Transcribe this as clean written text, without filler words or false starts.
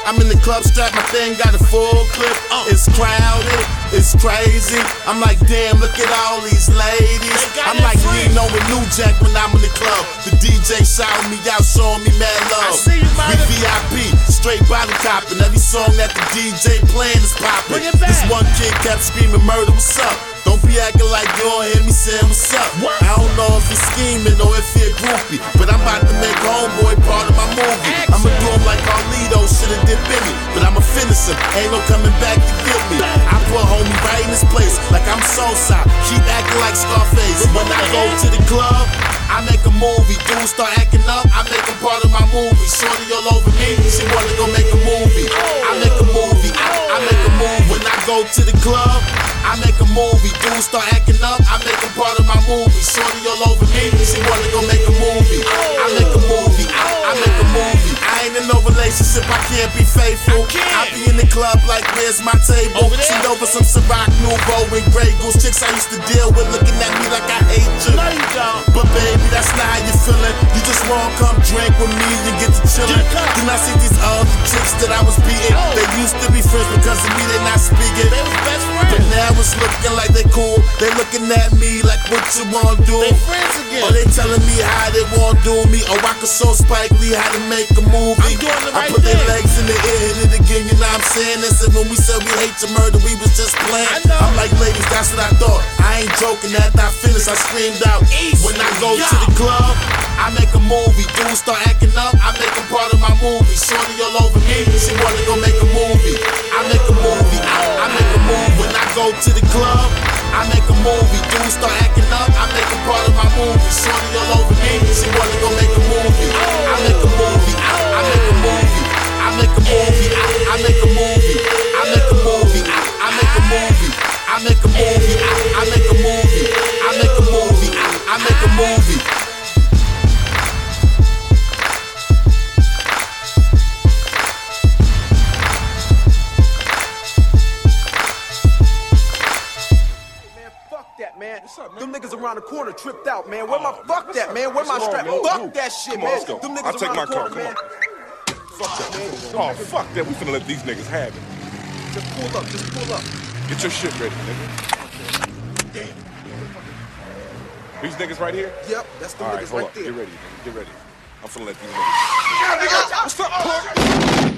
I'm in the club strap, my thing got a full clip. It's crowded, it's crazy. I'm like, damn, look at all these ladies. I'm like Nino and New Jack when I'm in the club. The DJ shouting me out, showing me mad love. We VIP, straight bottle copping. Every song that the DJ playing is popping. This one kid kept screaming, murder, what's up? Don't be acting like you don't hear me saying what's up. I don't know if he's scheming or if he a groupie, but I'm about to make Homeboy part of my movie. I'ma do him like Carlito shoulda did Billy, but I'ma finish him, ain't no coming back to get me. I put homie right in his place, like I'm Sosa. Keep acting like Scarface. When I go to the club, I make a movie. Dudes start acting up, I make him part of my movie. Shorty all over me, she wanna go make a movie. I make a movie, I make a movie. When I go to the club, I make a movie. Dudes start acting up, I make him part of my movie. Shorty all over me, she wanna go make a movie. I make a movie, I make a movie. I ain't in no relationship, I can't be faithful. I be in the club like, where's my table? Cheat over some Ciroc Nouveau and Grey Goose. Chicks I used to deal with looking at me like I hate you. But baby, that's not how you feeling. You just wanna come drink with me and get to chillin'. Then I see these other chicks that I was beating. They used to be friends because of me, they not speaking. They was best friends. But now it's looking like they cool. They looking at me like, what you wanna do? They friends again. Or they telling me how they wanna do me. Or I could show Spike Lee how to make a movie. I put their legs in the air, hit it again, you know what I'm saying? They said when we said we hate to murder, we was just playing. I'm like, ladies, that's what I thought. I ain't joking, after I finished, I screamed out. When I go to the club, I make a movie. Dudes start acting up, I make them part of my movie. Shorty all over me, she wanna go make a movie. I make a movie, I make a movie. When I go to the club, I make a movie. Dudes start acting up, I make them part of my movie. Shorty all over me, she wanna go make a movie. I make a movie, I make a movie. I make a movie, I make a movie. I make a movie, I make a movie. I make a movie, I make a movie. I make a movie, I make a movie. Man, them niggas around the corner tripped out, man. Where my fuck that, man? Where my strap? Fuck that shit, man. Let's go. Them niggas I'll take my car. man. Fuck that, man. Oh, fuck that. We finna let these niggas have it. Just pull up, just pull up. Get your shit ready, nigga. Damn. These niggas right here? Yep, that's the niggas right there. Get ready, nigga. Get ready. I'm finna let these niggas. What's up, punk?